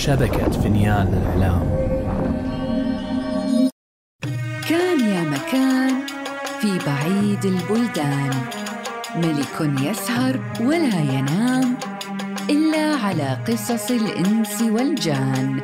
شبكة فينيان للإعلام. كان يا مكان في بعيد البلدان ملك يسهر ولا ينام إلا على قصص الإنس والجان.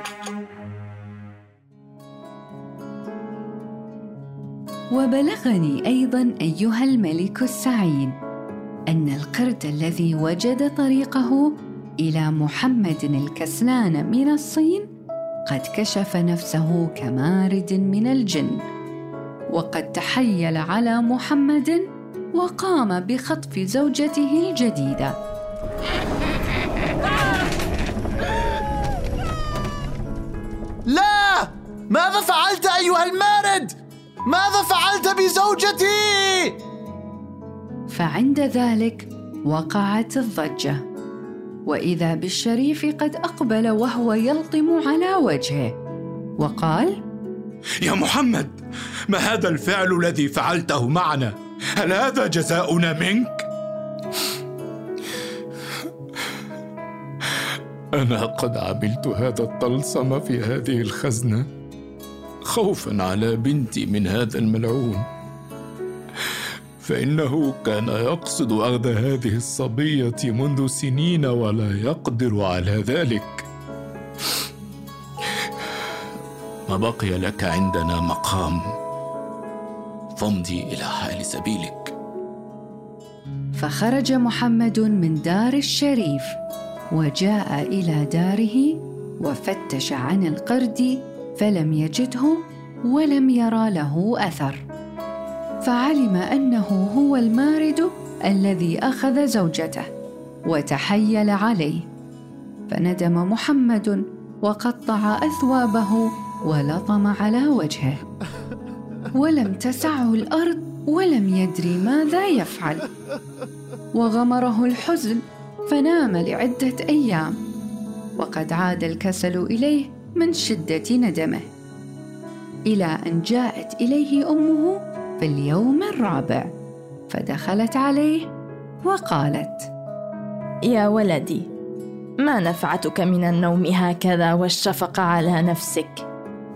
وبلغني أيضاً أيها الملك السعيد أن القرد الذي وجد طريقه إلى محمد الكسلان من الصين قد كشف نفسه كمارد من الجن، وقد تحيل على محمد وقام بخطف زوجته الجديدة. لا! ماذا فعلت أيها المارد؟ ماذا فعلت بزوجتي؟ فعند ذلك وقعت الضجة، وإذا بالشريف قد أقبل وهو يلطم على وجهه وقال: يا محمد، ما هذا الفعل الذي فعلته معنا؟ هل هذا جزاؤنا منك؟ أنا قد عملت هذا الطلسم في هذه الخزنة خوفاً على بنتي من هذا الملعون، فإنه كان يقصد أخذ هذه الصبية منذ سنين ولا يقدر على ذلك. ما بقي لك عندنا مقام، فامضي إلى حال سبيلك. فخرج محمد من دار الشريف وجاء إلى داره وفتش عن القرد فلم يجده ولم يرى له أثر، فعلم أنه هو المارد الذي أخذ زوجته وتحيل عليه، فندم محمد وقطع أثوابه ولطم على وجهه، ولم تسعه الأرض ولم يدري ماذا يفعل، وغمره الحزن فنام لعدة أيام، وقد عاد الكسل إليه من شدة ندمه، إلى أن جاءت إليه أمه في اليوم الرابع فدخلت عليه وقالت: يا ولدي، ما نفعتك من النوم هكذا والشفقة على نفسك؟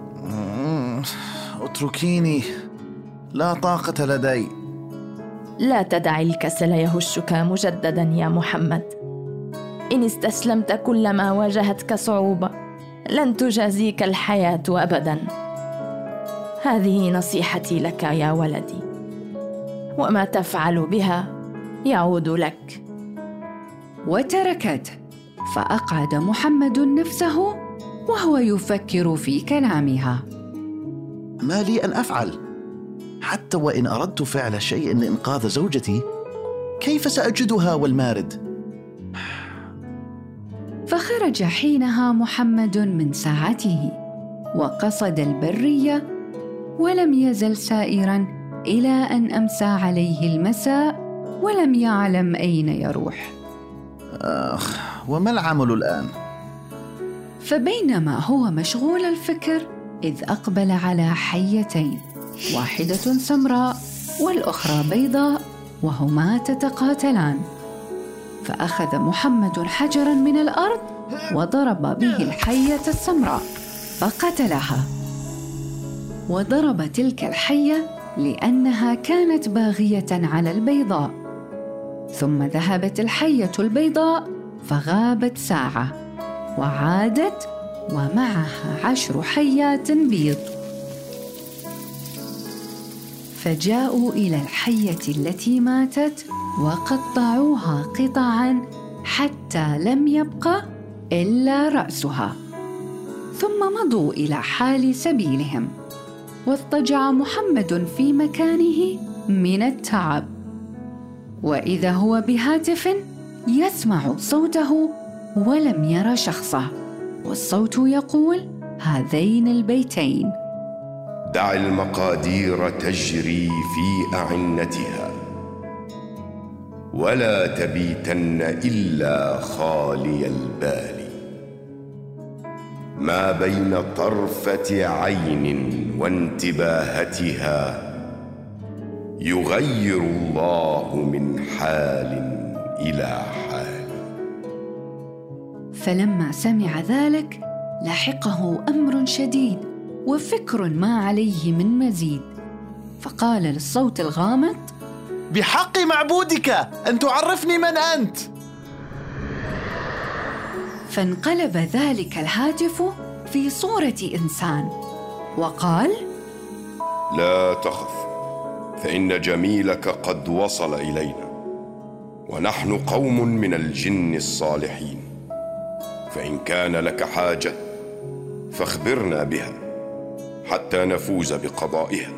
اتركيني، لا طاقة لدي. لا تدع الكسل يهشك مجددا يا محمد. إن استسلمت كلما واجهتك صعوبة لن تجازيك الحياة أبدا. هذه نصيحتي لك يا ولدي، وما تفعل بها يعود لك. وتركته، فأقعد محمد نفسه وهو يفكر في كلامها. ما لي أن أفعل؟ حتى وإن أردت فعل شيء لإنقاذ زوجتي، كيف سأجدها والمارد؟ فخرج حينها محمد من ساعته وقصد البرية، ولم يزل سائراً إلى أن أمسى عليه المساء ولم يعلم أين يروح. وما العمل الآن؟ فبينما هو مشغول الفكر إذ أقبل على حيتين، واحدة سمراء والأخرى بيضاء، وهما تتقاتلان. فأخذ محمد حجراً من الأرض وضرب به الحية السمراء فقتلها، وضرب تلك الحية لأنها كانت باغية على البيضاء. ثم ذهبت الحية البيضاء فغابت ساعة، وعادت ومعها 10 حيات بيض. فجاءوا إلى الحية التي ماتت وقطعوها قطعاً حتى لم يبق إلا رأسها، ثم مضوا إلى حال سبيلهم. واضطجع محمد في مكانه من التعب، وإذا هو بهاتف يسمع صوته ولم ير شخصه، والصوت يقول هذين البيتين: دع المقادير تجري في أعنتها، ولا تبيتن إلا خالي البال. ما بين طرفة عين وانتباهتها يغير الله من حال إلى حال. فلما سمع ذلك لحقه أمر شديد وفكر ما عليه من مزيد، فقال للصوت الغامض: بحق معبودك أن تعرفني من أنت. فانقلب ذلك الهاتف في صورة إنسان وقال: لا تخف، فإن جميلك قد وصل إلينا، ونحن قوم من الجن الصالحين، فإن كان لك حاجة فاخبرنا بها حتى نفوز بقضائها.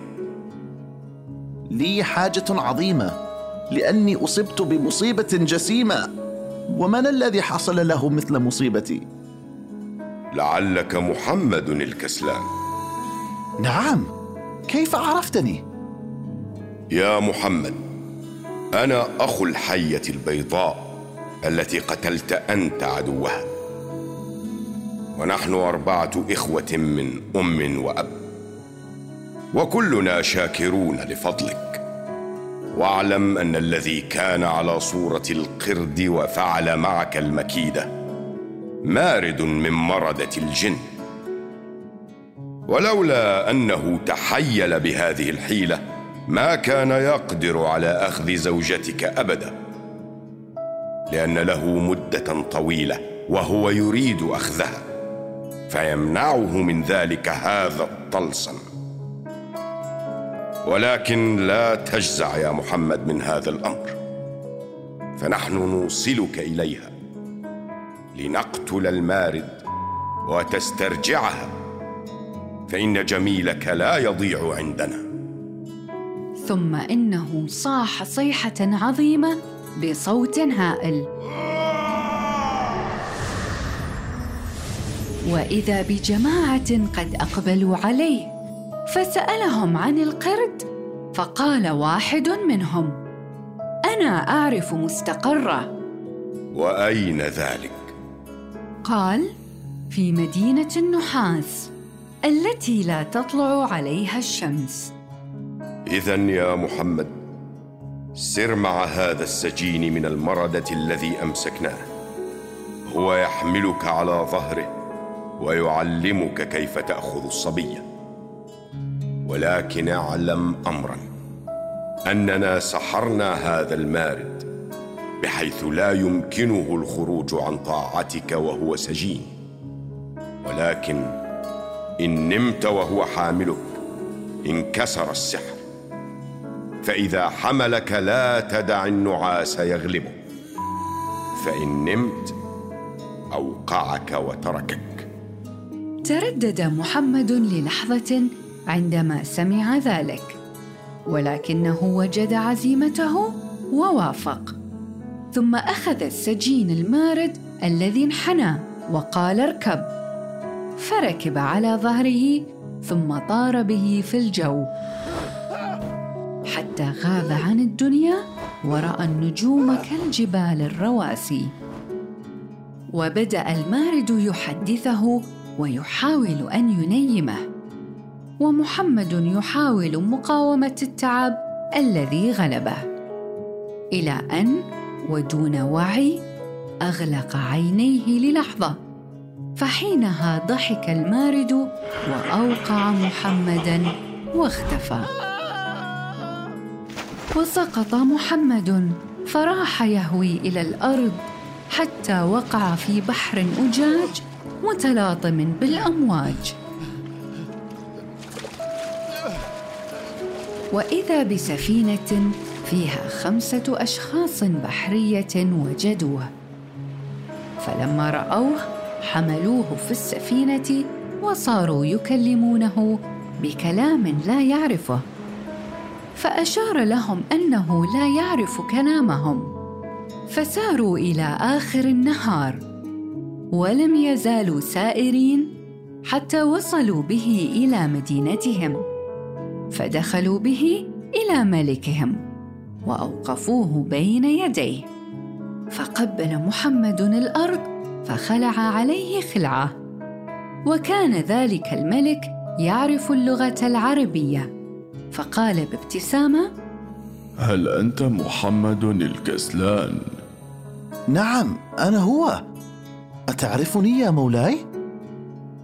لي حاجة عظيمة، لأني أصبت بمصيبة جسيمة، ومن الذي حصل له مثل مصيبتي؟ لعلك محمد الكسلان. نعم، كيف عرفتني؟ يا محمد، أنا أخو الحية البيضاء التي قتلت أنت عدوها، ونحن 4 إخوة من أم وأب، وكلنا شاكرون لفضلك. واعلم أن الذي كان على صورة القرد وفعل معك المكيدة مارد من مردة الجن، ولولا أنه تحيل بهذه الحيلة ما كان يقدر على أخذ زوجتك أبدا، لأن له مدة طويلة وهو يريد أخذها، فيمنعه من ذلك هذا الطلسم. ولكن لا تجزع يا محمد من هذا الأمر، فنحن نوصلك إليها لنقتل المارد وتسترجعها، فإن جميلك لا يضيع عندنا. ثم إنه صاح صيحة عظيمة بصوت هائل، وإذا بجماعة قد أقبلوا عليه، فسألهم عن القرد، فقال واحد منهم: أنا أعرف مستقره. وأين ذلك؟ قال: في مدينة النحاس التي لا تطلع عليها الشمس. إذن يا محمد، سر مع هذا السجين من المردة الذي أمسكناه، هو يحملك على ظهره ويعلمك كيف تأخذ الصبية. ولكن اعلم أمرا، أننا سحرنا هذا المارد بحيث لا يمكنه الخروج عن طاعتك وهو سجين، ولكن إن نمت وهو حاملك انكسر السحر، فإذا حملك لا تدع النعاس يغلبه، فإن نمت أوقعك وتركك. تردد محمد للحظة عندما سمع ذلك، ولكنه وجد عزيمته ووافق. ثم أخذ السجين المارد الذي انحنى وقال: اركب. فركب على ظهره ثم طار به في الجو حتى غاب عن الدنيا ورأى النجوم كالجبال الرواسي. وبدأ المارد يحدثه ويحاول أن ينيمه، ومحمد يحاول مقاومة التعب الذي غلبه، إلى أن ودون وعي أغلق عينيه للحظة، فحينها ضحك المارد وأوقع محمداً واختفى. وسقط محمد فراح يهوي إلى الأرض حتى وقع في بحر أجاج متلاطم بالأمواج. وإذا بسفينة فيها 5 أشخاص بحرية وجدوه، فلما رأوه حملوه في السفينة وصاروا يكلمونه بكلام لا يعرفه، فأشار لهم أنه لا يعرف كلامهم، فساروا إلى آخر النهار ولم يزالوا سائرين حتى وصلوا به إلى مدينتهم، فدخلوا به إلى ملكهم وأوقفوه بين يديه، فقبل محمد الأرض فخلع عليه خلعة. وكان ذلك الملك يعرف اللغة العربية، فقال بابتسامة: هل أنت محمد الكسلان؟ نعم، أنا هو. أتعرفني يا مولاي؟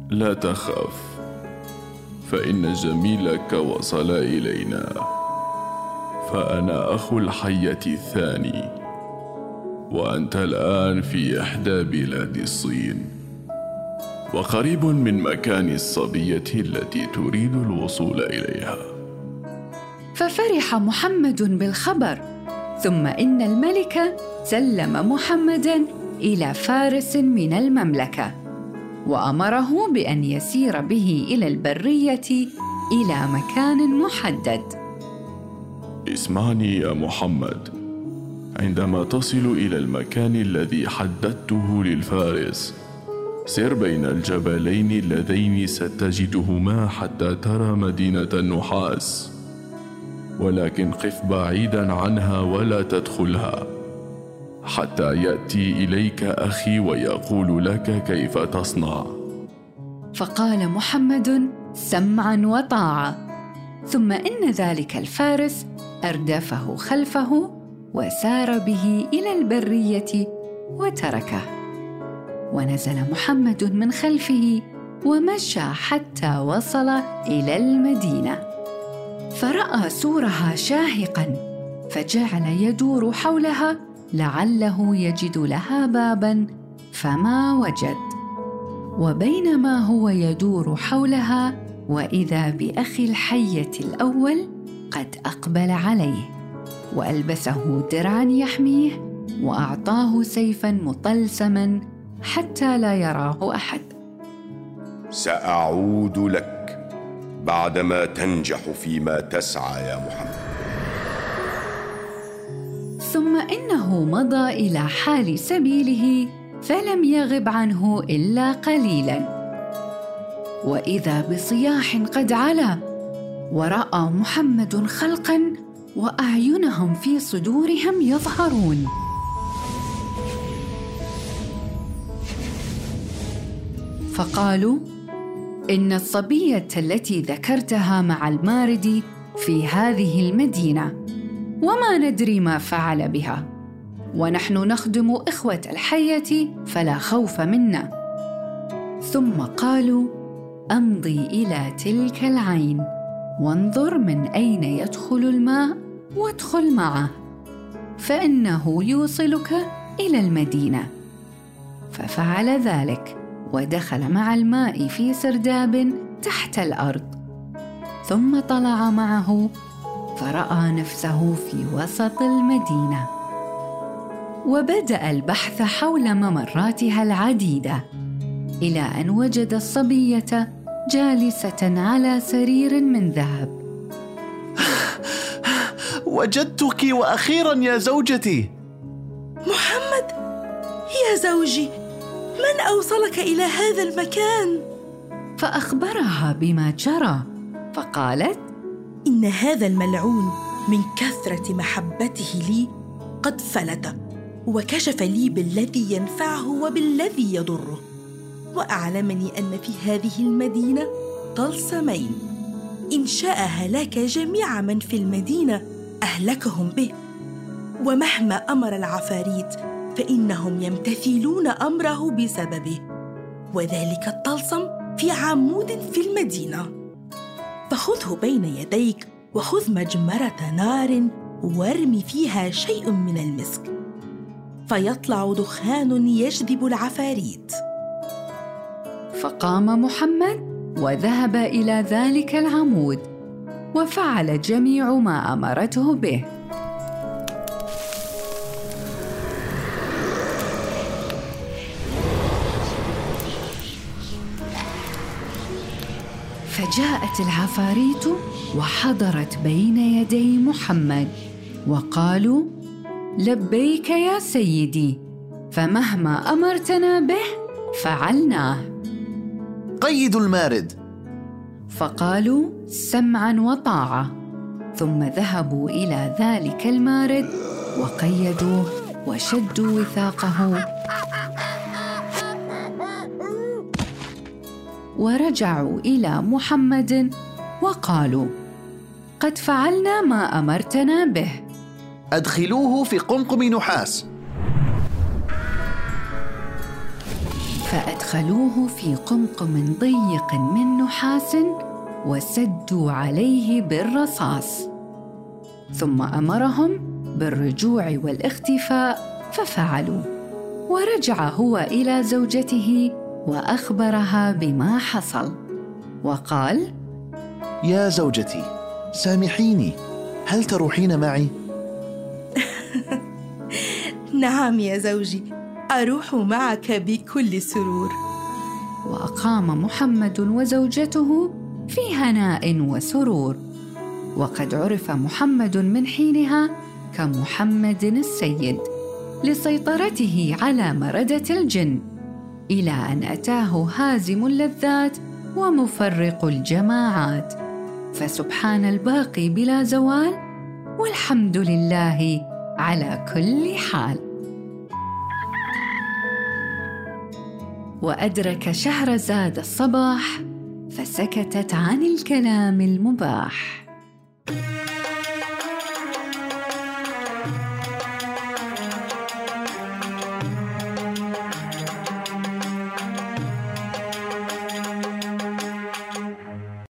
لا تخف، فإن جميلك وصل إلينا، فأنا أخو الحية الثاني، وأنت الآن في إحدى بلاد الصين، وقريب من مكان الصبية التي تريد الوصول إليها. ففرح محمد بالخبر، ثم إن الملك سلم محمداً إلى فارس من المملكة، وأمره بأن يسير به إلى البرية إلى مكان محدد. اسمعني يا محمد، عندما تصل إلى المكان الذي حددته للفارس، سر بين الجبلين اللذين ستجدهما حتى ترى مدينة النحاس، ولكن قف بعيداً عنها ولا تدخلها حتى يأتي إليك أخي ويقول لك كيف تصنع. فقال محمد: سمعاً وطاعة. ثم إن ذلك الفارس أردفه خلفه وسار به إلى البرية وتركه، ونزل محمد من خلفه ومشى حتى وصل إلى المدينة، فرأى سورها شاهقاً، فجعل يدور حولها لعله يجد لها باباً، فما وجد. وبينما هو يدور حولها، وإذا بأخي الحية الأول قد أقبل عليه، وألبسه درعاً يحميه، وأعطاه سيفاً مطلسماً حتى لا يراه أحد. سأعود لك بعدما تنجح فيما تسعى يا محمد. ثم إنه مضى إلى حال سبيله، فلم يغب عنه إلا قليلاً، وإذا بصياح قد علا، ورأى محمد خلقاً وأعينهم في صدورهم يظهرون. فقالوا: إن الصبية التي ذكرتها مع المارد في هذه المدينة، وما ندري ما فعل بها، ونحن نخدم إخوة الحية فلا خوف منا. ثم قالوا: أمضي إلى تلك العين وانظر من أين يدخل الماء وادخل معه، فإنه يوصلك إلى المدينة. ففعل ذلك، ودخل مع الماء في سرداب تحت الأرض، ثم طلع معه، فرأى نفسه في وسط المدينة، وبدأ البحث حول ممراتها العديدة، إلى أن وجد الصبية جالسة على سرير من ذهب. وجدتك وأخيراً يا زوجتي. محمد يا زوجي، من أوصلك إلى هذا المكان؟ فأخبرها بما جرى، فقالت: إن هذا الملعون من كثرة محبته لي قد فلت، وكشف لي بالذي ينفعه وبالذي يضره، وأعلمني أن في هذه المدينة طلسمين، إن شاء هلاك جميع من في المدينة أهلكهم به، ومهما أمر العفاريت فإنهم يمتثلون أمره بسببه، وذلك الطلسم في عمود في المدينة، فخذه بين يديك، وخذ مجمرة نار وارمي فيها شيء من المسك، فيطلع دخان يجذب العفاريت. فقام محمد وذهب إلى ذلك العمود، وفعل جميع ما أمرته به. فجاءت العفاريت وحضرت بين يدي محمد، وقالوا: لبيك يا سيدي، فمهما أمرتنا به فعلناه. قيدوا المارد. فقالوا: سمعاً وطاعة. ثم ذهبوا إلى ذلك المارد وقيدوه وشدوا وثاقه، ورجعوا إلى محمد وقالوا: قد فعلنا ما أمرتنا به، أدخلوه في قمقم نحاس. فأدخلوه في قمقم ضيق من نحاس وسدوا عليه بالرصاص، ثم أمرهم بالرجوع والاختفاء ففعلوا. ورجع هو إلى زوجته وأخبرها بما حصل، وقال: يا زوجتي، سامحيني، هل تروحين معي؟ نعم يا زوجي، أروح معك بكل سرور. وأقام محمد وزوجته في هناء وسرور، وقد عرف محمد من حينها كمحمد السيد لسيطرته على مردة الجن، إلى أن أتاه هازم اللذات ومفرق الجماعات. فسبحان الباقي بلا زوال، والحمد لله على كل حال. وأدرك شهرزاد الصباح فسكتت عن الكلام المباح.